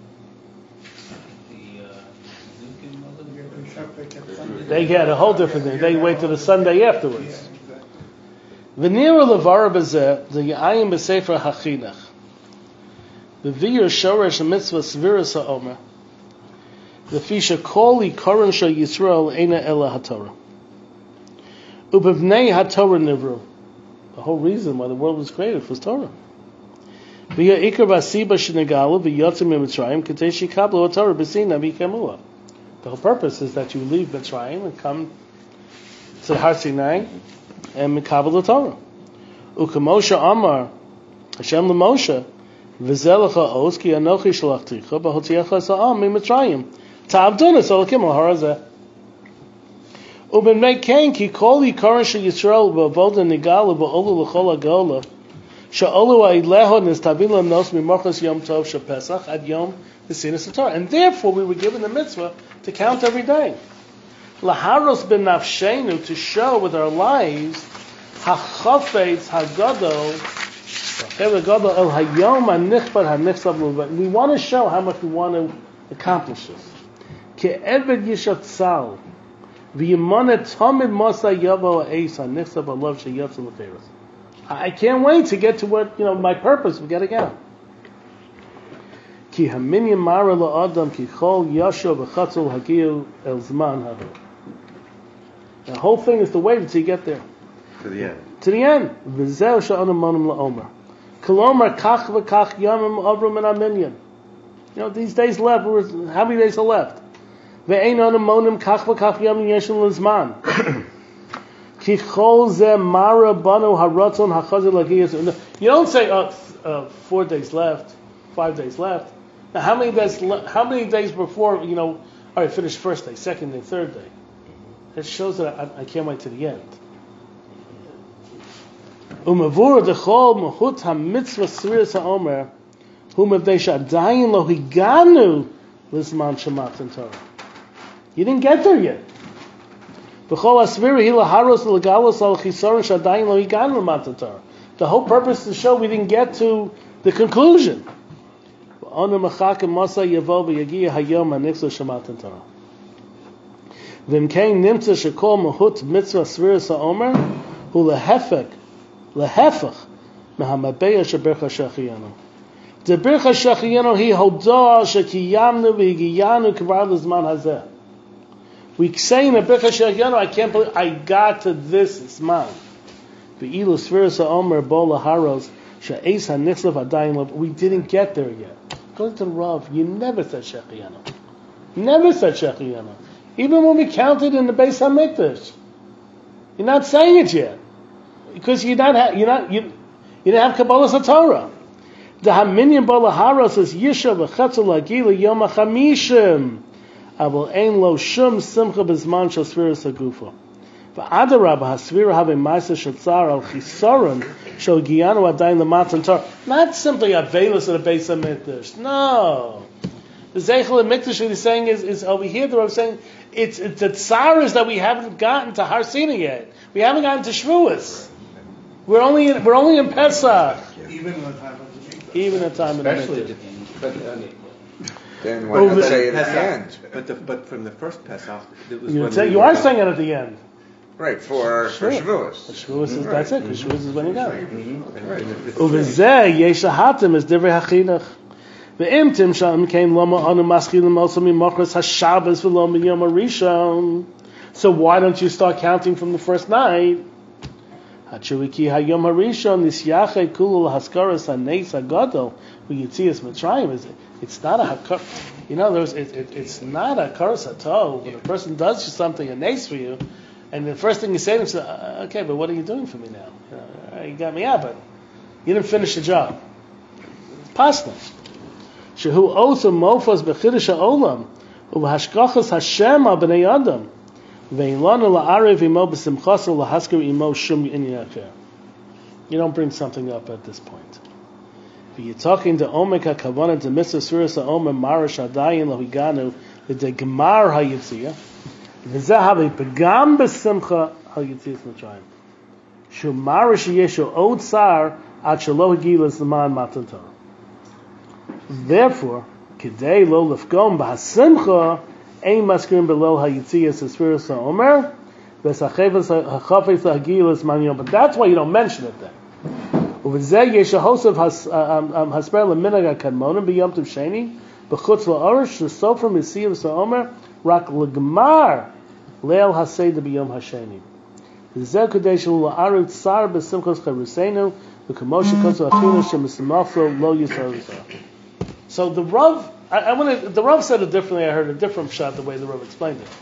They get a whole different thing. They wait till the Sunday afterwards. V'nira levara b'zeh the Ya'ayim b'sefer hachinach the v'yir shoresh mitzvah sviras ha'omer the fisha kol ikoron shel Yisrael eina ela haTorah ubevnei haTorah nivru. The whole reason why the world was created was Torah. V'ya ikar b'asiba shenegalu v'yotzim mitzrayim k'tei shikablu haTorah b'sina v'yikemua. The whole purpose is that you leave Mitzrayim and come to Har Sinai and Mikabel the Torah. Ukamosha Amar Hashem LeMoshe V'zelecha Os Ki Anochi Shalachticha B'Hotiecha Sa'am MiMitzrayim Ta'avduna Solakim Al-Harazeh Uben Mei Kain Ki Kol Yikaron Shel Yisrael B'Avoda Nigala B'Olu L'Chol HaGola Sha'olu Ha'Ileho Nistabin L'Nos Mimachas Yom Tov Shel Pesach Ad Yom V'Sinas HaTorah. And therefore we were given the mitzvah to count every day. Laharos ben nafshenu, to show with our lives hachafetz hagadol hagadol el hayom hanichbar hanichsav. We want to show how much we want to accomplish this. Ke'eved yishatzal v'yimane tamid masa yavo eis hanichsav alav sheyatzel l'cheres. I can't wait to get to what, you know, my purpose. We got to go. Ki haminyam mara la'adam ki chol yasho v'chatzol hagiyu el zman hadu. The whole thing is to wait until you get there. To the end. To the end. V'zeh sha'anam monim la'omer. Kolomar kach v'kach yamim avrum and aminyan. You know, these days left, how many days are left? Ve'ein anam monim kach v'kach yamim yeshin l'zman. Ki chol zeh mara banu haratzon hachazil hagiyas. You don't say, oh, uh, four days left, five days left. Now, how many days? Le- how many days before? You know, all right, finish first day, second day, third day. It shows that I, I can't wait to the end. Umavur dechol mahut hamitzvah sviras haomer hu mevdei shadayin lo higanu l'zman shematan Torah. You didn't get there yet. B'chol asvira hi laharos l'galos al chisaron shadayin lo higanu l'matan Torah. The whole purpose is to show we didn't get to the conclusion. Onu machakim masa yavo v'yagiya hayom hanitzvah shematan Torah. V'imkein nimtza shekol mahut mitzvah sviras haomer hu lehefek lehefech mehamabeya shebercha shachiyanu. The bercha shachiyanu hi hodah shekiyamnu v'higiyanu kvar l'zman hazeh. We say in the bercha shachiyanu, I can't believe I got to this zman. V'ilu sviras haomer bo laharos she'eis hanitzvah adayin lo. We didn't get there yet. Go to the Rav. You never said shechiyanu. Never said shechiyanu. Even when we counted in the Beis Hamikdash, you're not saying it yet because you're not. Ha- you're not. You, you didn't have Kabbalah Satorah. The Haminyan Balahara says Yisha v'chetzel hagila yom hachamishim, avol ein lo shum simcha b'zman shel sviras hagufa. V'adarab hasvira have ma'aser shetzar al chisaron shel giyanu adayin l'matan Torah. Not simply aveilus of the Beis Hamikdash. No. The Zeichel and Mikdash that he's saying is, is over here. The Rav saying it's it's the tsaras that we haven't gotten to Har Sinai yet. We haven't gotten to Shavuos. We're only in, we're only in Pesach. Even in the time of the Mikdash. Even in the time of the Especially Mikdash. but, uh, Then why Oh, not the- say it at the Pesach. end? But the, but from the first Pesach, it was You, when say, we you were are about- saying it at the end. Right, for, for Sure. Shavuos. Shavuos is that's it. Because Shavuos is when you got it. Mhm. And- and if it's- Uvezeh yesh hatim is divrei hachinach. Ve'im timsham came lama anu maschilim also mimachras hashabbos v'lo miyom harishon. So why don't you start counting from the first night? Hachuiki hayom harishon nisyachay kulu haskaras haneis hagadol v'yitzias mitzrayim. Is it's not a hakar. You know, there's it, it, it's not a karas hatov when a person does something a nace for you, and the first thing you say to him is, uh, "Okay, but what are you doing for me now? You know, you got me out, but you didn't finish the job." Pasna. Shehu also mofas bechidush ha'olam uv'hashkachas Hashem b'nei adam ve'ilanu la'arev imo b'simchas la'hasker imo shum inyan acher. You don't bring something up at this point. You're talking to Omek HaKavanah to Mister Suras HaOmer Marash Adayin Lohiganu the Gemar HaYitziyah V'zeh Havi Pegam B'Simcha HaYitziyah Mitzrayim Shu Marash Yeshu Od Sar Ad Shelo Hagilas L'man Matan Torah. Therefore, Kidei Lo Lefgom B'Hasimcha Ein Maskirim Below HaYitziyah Suras HaOmer V'Sachevas HaChafetz HaGilas Man Yom. But that's why you don't mention it then. Uvzeh yeshahosov hasper leminag kadmonim b'yom tov sheni b'chutz la'orish l'sofer misiyav sa'omer rak l'gmar leil haseda b'yom hasheni. V'zeh kadesh la'aru tsar b'simchos charusenu v'kamosh koso achinu shemismaflo lo yisrael. So the Rav, I, I want to. The Rav said it differently. I heard a different shot the way the Rav explained it.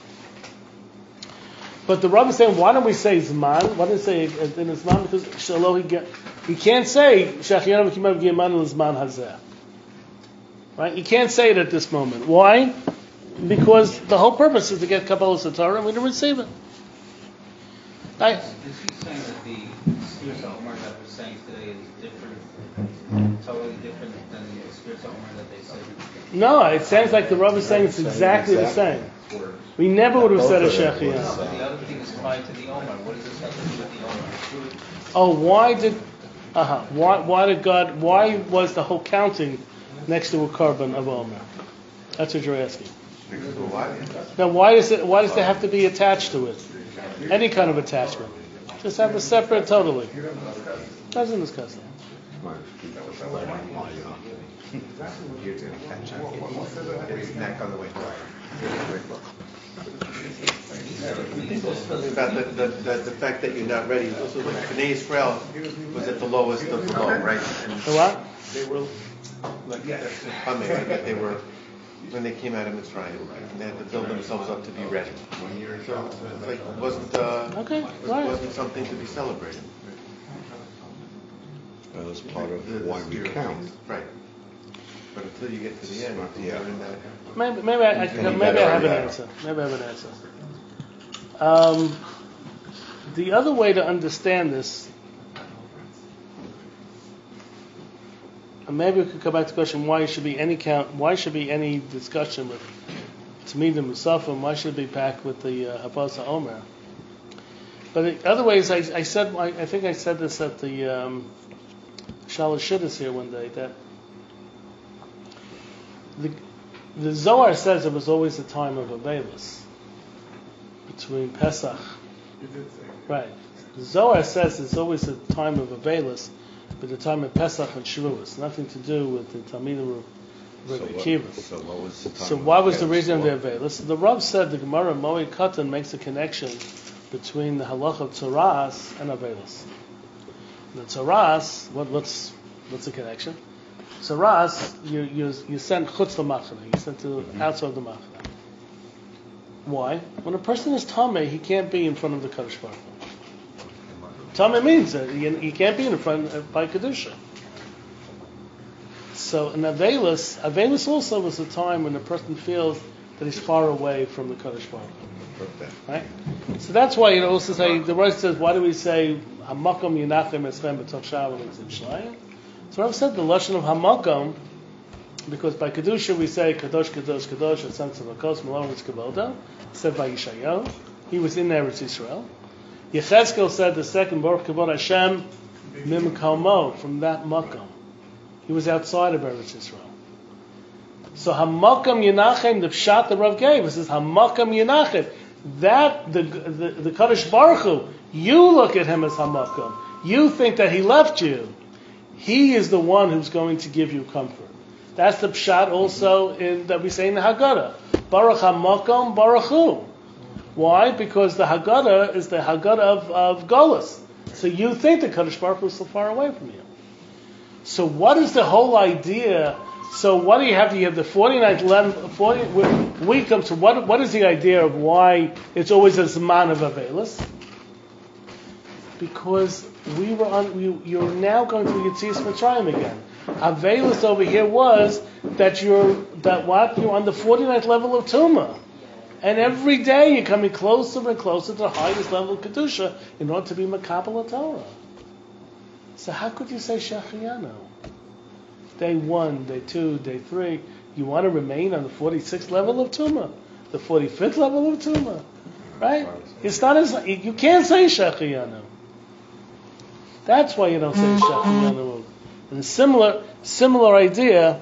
But the Rav is saying, why don't we say Zman? Why don't we say in Zman? Because Shaloh he get. You can't say Shachiyanu v'kimav v'yiman l'zman hazeh. Right? You can't say it at this moment. Why? Because the whole purpose is to get Kabbalah Satorah and we didn't receive it. Right? Is he saying that the Spirits of Omer that we're saying today is different, totally different than the Spirits of Omer that they said? No, it sounds like the Rav is saying it's exactly the same. We never would have said a Shachiyanu. No, but the other thing is tied to the Omer. What does this have to do with the Omer? Oh, why did... Uh-huh. Why, why did God... Why was the whole counting next to a carbon of Omer? That's what you're asking. Now, why is it? Why does there have to be attached to it? Any kind of attachment. Just have a separate totally. Doesn't discuss it. About the, the, the, the fact that you're not ready. Also, Bnei Israel was at the lowest of the low, right? And The what? they were like humming, like they were when they came out of Mitzrayim, and they had to build themselves up to be ready. So it's like it wasn't uh, Okay, it right. wasn't something to be celebrated. That was part of The- the why we spirit count. things, right? But until you get to the end, Yeah. you're in that. Maybe, maybe I, I Can you maybe get I it have an right? answer. Maybe I have an answer. Um, the other way to understand this, and maybe we could come back to the question: why should be any count? Why should be any discussion with Tamidim Musafim? Why should it be packed with the uh, Havas HaOmer? But the other ways, I, I said, I, I think I said this at the um, Shalosh Shidduchos here one day that the the Zohar says it was always a time of Avelis between Pesach. You did say. Right. The Zohar says there's always a time of Avelis, but the time of Pesach and Shavuos, nothing to do with the Talmidim of So Rebbe what, Akiva. so what was the time? So of why was the Avelis? reason of the What- Avelis? The Rav said the Gemara Moed Katan makes a connection between the halacha of Tzoras and Avelis. The Tzoras, what, what's what's the connection? Tzoras, you you you send chutz l'machana, you send to Mm-hmm. outside the machana. Why? When a person is tamei, he can't be in front of the Kadosh Baruch Hu. Tamei means that he, he can't be in front of, by kedusha. So in Avelis, Avelis also was a time when a person feels that he's far away from the Kadosh Baruch Hu. Okay. Right? So that's why you also say, the Rosh says, why do we say, Hamakom Yinachem Esfem B'toch Shavuot Zimshlayim? So Rav said the Lashon of Hamakom, because by Kedusha we say, Kadosh, Kadosh, Kadosh, a sense of Akos, Malon, Tzkaboda, said by Yeshayahu. He was in Eretz Yisrael. Yechezkel said the second, Baruch Kavod Hashem, Mim Kalmo, from that Makom. He was outside of Eretz Yisrael. So Hamakam Yenachem, the pshat that Rav gave, it says Hamakam Yenachem. That the the, the Kadosh Baruch Hu, you look at him as Hamakam. You think that he left you. He is the one who's going to give you comfort. That's the pshat also in that we say in the Haggadah. Baruch HaMakom Baruch Hu. Why? Because the Haggadah is the Haggadah of, of Golus. So you think the Kadosh Baruch Hu is so far away from you. So what is the whole idea? So what do you have? You have the forty-ninth lemon, forty, we come to what? What is the idea of why it's always a Zman of Avelis? Because we were on. We, you're now going to Yetzias Mitzrayim again. Avelis over here was that you're that what you're on the forty-ninth level of Tumah, and every day you're coming closer and closer to the highest level of Kedusha in order to be Makabel Torah. So how could you say Shechianu? Day one, day two, day three, you want to remain on the forty-sixth level of Tumah, the forty-fifth level of Tumah, right? It's not as you can't say Shechianu. That's why you don't say Shechianu. And a similar, similar idea.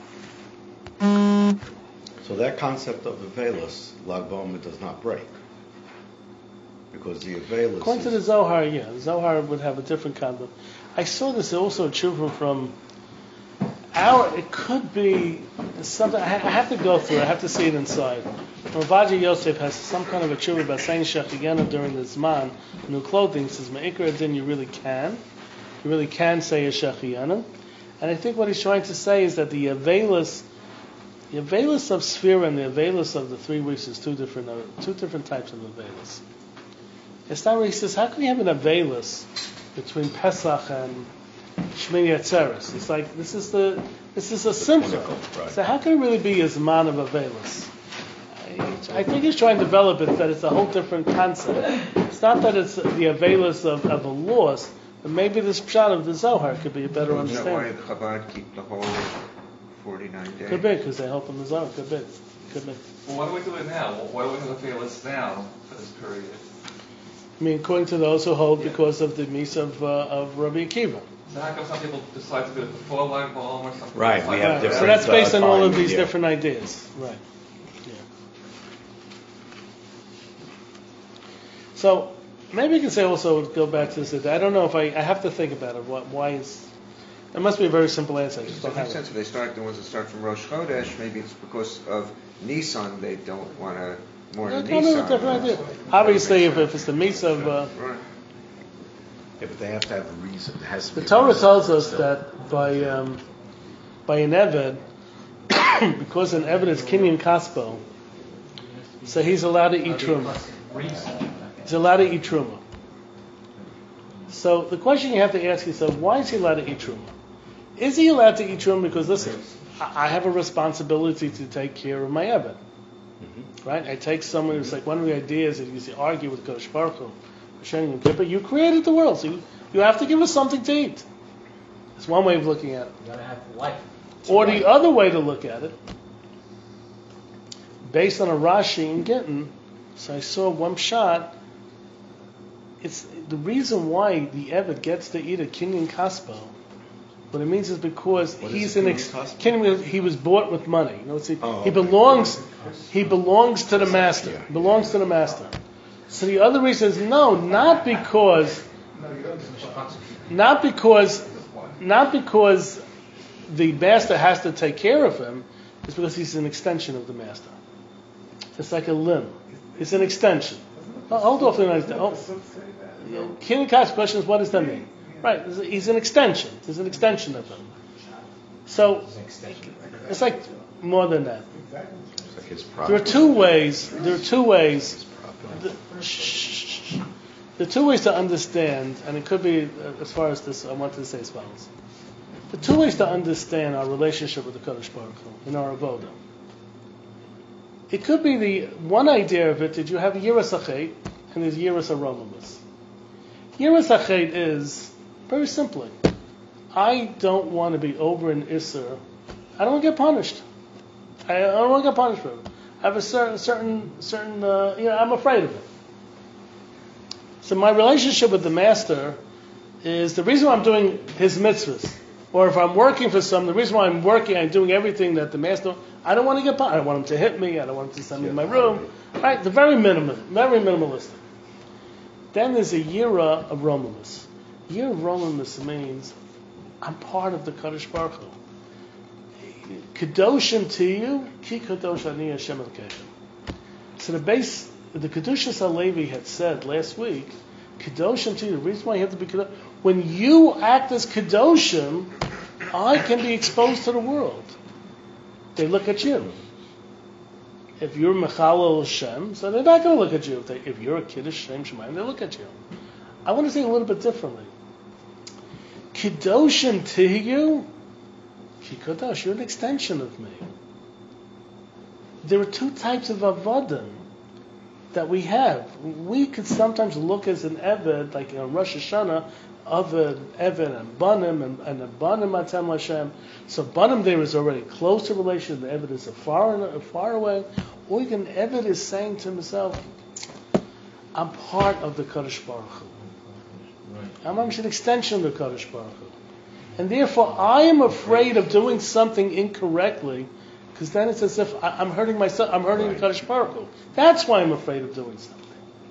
So that concept of Avelis, Lag BaOmer does not break. Because the Avelis According to the Zohar, yeah, the Zohar would have a different concept. I saw this also a tshuva from our, it could be something, I have to go through it, I have to see it inside. Ravaji Yosef has some kind of a tshuva about saying Shechianu during the Zman, new clothing. He says, Me'ikar Adin, you really can. You really can say a Shechianu. And I think what he's trying to say is that the Avelis, the Avelis of Sphira and the Avelis of the three weeks is two different, uh, two different types of Avelis. It's not where he says, how can you have an Avelis between Pesach and Shmini Atzeres? It's like, this is the, this is a simcha. Right. So how can it really be a Zman of Avelis? I, I think he's trying to develop it that it's a whole different concept. It's not that it's the Avelis of, of a loss, but maybe this pshat of the Zohar could be a better Is that why understanding. the Chabad keep the whole forty-nine days? Could be, because they help in the Zohar. Could be. Could be. Well, why do we do it now? Why do we have a fearless now for this period? I mean, according to those who hold because of the Misa of, uh, of Rabbi Akiva. So how come some people decide to do it before Lag BaOmer or something? Right, we have Right. different, So that's based uh, on all of timing, these yeah. different ideas. Right. Yeah. So maybe you can say also, go back to this. I don't know if I, I have to think about it. What, why is, it must be a very simple answer. I just It don't makes have sense it. if they start, the ones that start from Rosh Chodesh, maybe it's because of Nisan, they don't want to, more No, than no, no, Nisan. different idea. Obviously, if, if it's the Misa of, uh, Right. Yeah, but they have to have a reason. It has to be the a Torah reason. tells us that by um, by an Eved, because an Eved is Kinyan Kaspo, so he's allowed to eat Truma. He's allowed to eat Truma. So the question you have to ask yourself, why is he allowed to eat Truma? Is he allowed to eat Truma because, listen, I I have a responsibility to take care of my Eved. Mm-hmm. Right? I take someone who's like, one of the ideas is you see, argue with Kodesh Baruch Hu, Hashem Yom Kippur, you created the world, so you, you have to give us something to eat. That's one way of looking at it. You gotta have life. Or the other way to look at it, based on a Rashi in Gittin, so I saw one shot, it's the reason why the Eved gets to eat a Kinyan Kaspo. What it means is because What is he's a an Kinyan ex- Kaspo? Kinyan, he was bought with money. You know, see, Oh, he okay. belongs he belongs to the master. Yeah. Belongs to the master. So the other reason is no, not because not because not because the master has to take care of him, it's because he's an extension of the master. It's like a limb. It's an extension. Oh, hold off on that. Oh, Kinyan Kaspo question is, what does that mean? Right, he's an extension. He's an extension of him. So it's like more than that. It's like his There are property. two ways. There are two ways. His property. The, shh, shh, shh. There are two ways to understand, and it could be uh, as far as this. I wanted to say as follows: the two ways to understand our relationship with the Kodesh Baruch Hu in our avoda. It could be the one idea of it that you have Yiras Achet and there's Yiras Aromamus. Yiras Achet is very simply, I don't want to be over an Isser. I don't want to get punished. I, I don't want to get punished for it. I have a certain, certain, certain. Uh, you know, I'm afraid of it. So my relationship with the master is the reason why I'm doing his mitzvahs, or if I'm working for some, the reason why I'm working, I'm doing everything that the master. I don't want to get punished. I don't want him to hit me. I don't want him to send me to my room. Right? The very minimal, very minimalistic. Then there's a yira of Romamus. Yira of Romamus means I'm part of the Kadosh Baruch Hu. Kedoshim to you, ki kadosh ani Hashem Elokeichem. So the base, the Kedushas HaLevi had said last week, Kedoshim to you. The reason why you have to be Kedoshim, when you act as Kedoshim, I can be exposed to the world. They look at you. If you're Mechalel Hashem, so they're not going to look at you. If, they, if you're a Kiddush Shem Shemayim, they look at you. I want to say a little bit differently. Kedoshim to you, Ki Kadosh, you're an extension of me. There are two types of avodim that we have. We could sometimes look as an Eved, like in Rosh Hashanah, Aved, Eved, and Banim, and, and a Banim Atem Hashem. So Banim there is already closer relation, the Eved is a far, a far away. Or you can, Eved is saying to himself, I'm part of the Kadosh Baruch Hu. I'm an extension of the Kadosh Baruch Hu. And therefore I am afraid of doing something incorrectly, because then it's as if I'm hurting myself, I'm hurting right. the Kadosh Baruch Hu. That's why I'm afraid of doing something.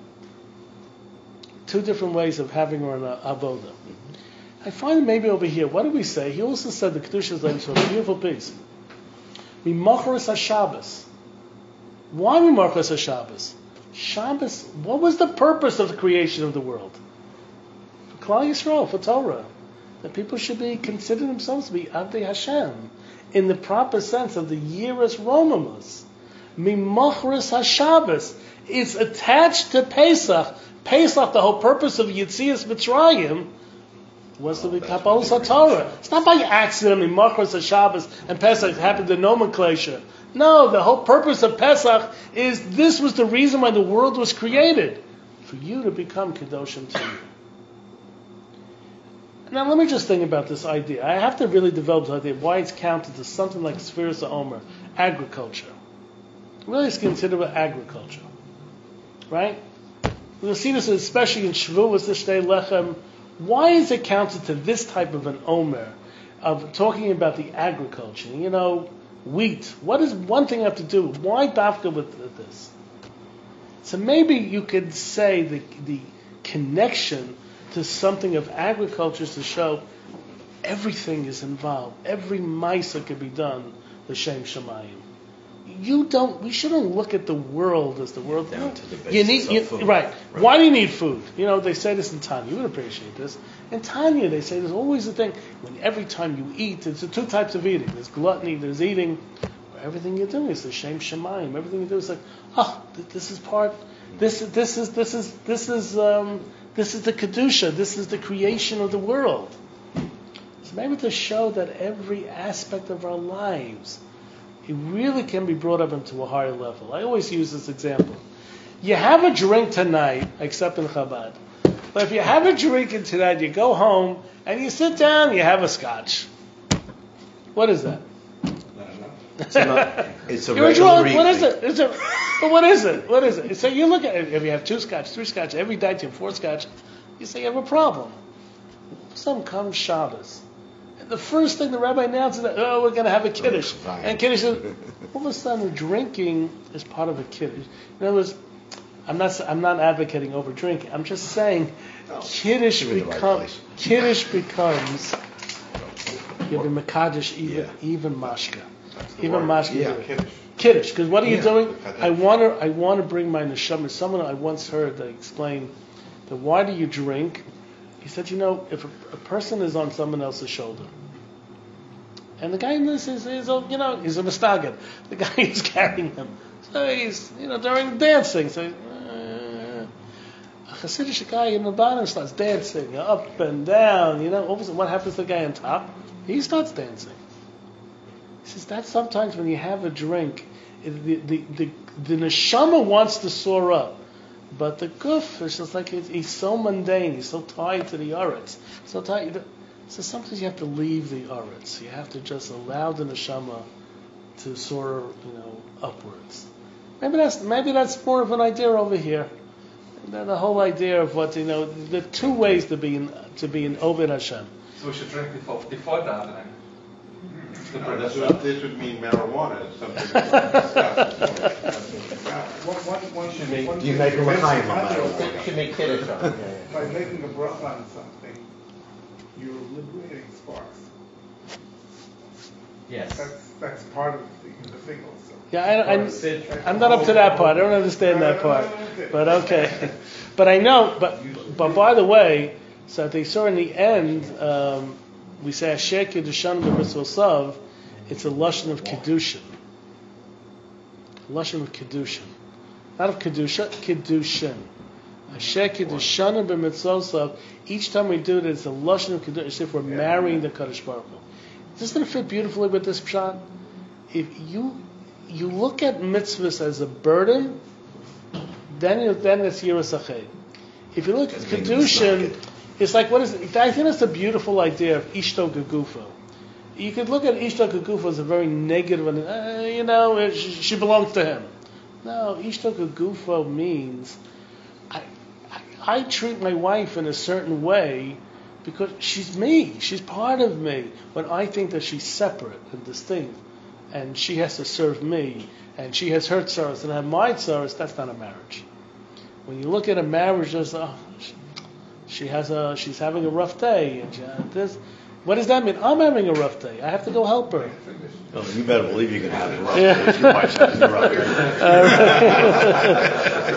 Two different ways of having or an avoda. Mm-hmm. I find maybe over here, what did we say? He also said the Kedushas Levi, so a beautiful piece. Mimachris HaShabbos. Why Mimachris HaShabbos? Shabbos, what was the purpose of the creation of the world? For Klal Yisrael, for Torah. That people should be consider themselves to be Avdei Hashem in the proper sense of the Yiras Romamus. Mimachris HaShabbos is attached to Pesach. Pesach, the whole purpose of Yetzias Mitzrayim was to be Kabbalas HaTorah. It's not by accident Mimachris HaShabbos and Pesach happened to nomenclature. No, the whole purpose of Pesach is this was the reason why the world was created. For you to become Kedoshim to you. Now let me just think about this idea. I have to really develop this idea of why it's counted to something like Sfiras HaOmer, agriculture. Really it's considered agriculture. Right? We'll see this especially in Shavuos, the Shtei Lechem. Why is it counted to this type of an Omer, of talking about the agriculture? You know, wheat. What does one thing have to do? Why dafka with this? So maybe you could say the the connection to something of agriculture is to show everything is involved. Every maisa could be done l'shem shamayim. You don't. We shouldn't look at the world as the world. Down to the basis you need, you, of food. Right. right. Why do you need food? You know, they say this in Tanya. You would appreciate this. In Tanya, they say there's always a thing. When every time you eat, there's two types of eating. There's gluttony. There's eating. Everything you're doing is the shem shemayim. Everything you do is like, oh, this is part. This this is this is this is um, this is the kedusha. This is the creation of the world. So maybe to show that every aspect of our lives, it really can be brought up into a higher level. I always use this example. You have a drink tonight, except in Chabad. But if you have a drink tonight, you go home and you sit down, you have a scotch. What is that? It's, not, it's a You're regular drunk. What is evening. it? It's a, but what is it? What is it? So you look at it, if you have two scotch, three scotch, every night you have four scotch, you say you have a problem. Some comes Shabbos. And the first thing the rabbi announces is that, oh, we're going to have a kiddush. And kiddush is, all of a sudden, drinking is part of a kiddush. In other words, I'm not, I'm not advocating over drinking. I'm just saying, kiddush, become, right kiddush becomes, you'll be mekadosh, even, yeah. even mashka. Even mashka. Yeah, kiddush. Kiddush, because what are you yeah. doing? I want to I want to bring my neshama. Someone I once heard that explain that why do you drink? He said, you know, if a, a person is on someone else's shoulder, and the guy in this is, is a, you know, he's a mistagid. The guy is carrying him, so he's, you know, during dancing, so uh, a Hasidic guy in the bottom starts dancing up and down. You know, all of a sudden, what happens to the guy on top? He starts dancing. He says that sometimes when you have a drink, it, the, the, the, the neshama wants to soar up, but the guf is just like it's, he's so mundane, he's so tied to the aretz, so tied. So sometimes you have to leave the aretz. You have to just allow the neshama to soar, you know, upwards. Maybe that's maybe that's more of an idea over here. The, the whole idea of what you know, the two ways to be in, to be in Oved Hashem. So we should drink before before davening. No, this, would, this would mean marijuana. Something One, one, one, should make, one you make a l'chaim on marijuana. You should make kiddush on it. By making a bracha on something, you're liberating sparks. Yes. That's, that's part of the, the thing also. Yeah, I, Or I, Sid. I'm not up to that part. I don't understand that part. But okay. But I know, but but by the way, so they saw in the end, um, we say Asher Kiddushan b'Mitzvah Sav, it's a Lashon of Kiddushin. Lashon of Kiddushin. Not of Kiddusha, Kiddushin. Asher Kiddushan b'Mitzvah Sav, each time we do it, it's a Lashon of Kiddushin, as if we're marrying the Kadosh Baruch Hu. Doesn't it fit beautifully with this pshat? If you you look at mitzvahs as a burden, then you, then it's Yerusachei. If you look at Kedushin, it's like, what is it? I think that's a beautiful idea of Ishto Gagufo. You could look at Ishto Gagufo as a very negative, and uh, you know, it, she, she belongs to him. No, Ishto Gagufo means I, I, I treat my wife in a certain way because she's me. She's part of me. When I think that she's separate and distinct, and she has to serve me, and she has her tzaros and I have my tzaros, that's not a marriage. When you look at a marriage, there's oh, she has a, she's having a rough day, and she, uh, this. What does that mean? I'm having a rough day. I have to go help her. Oh, you better believe you're going to have a rough Yeah. day if your wife's having a rough day.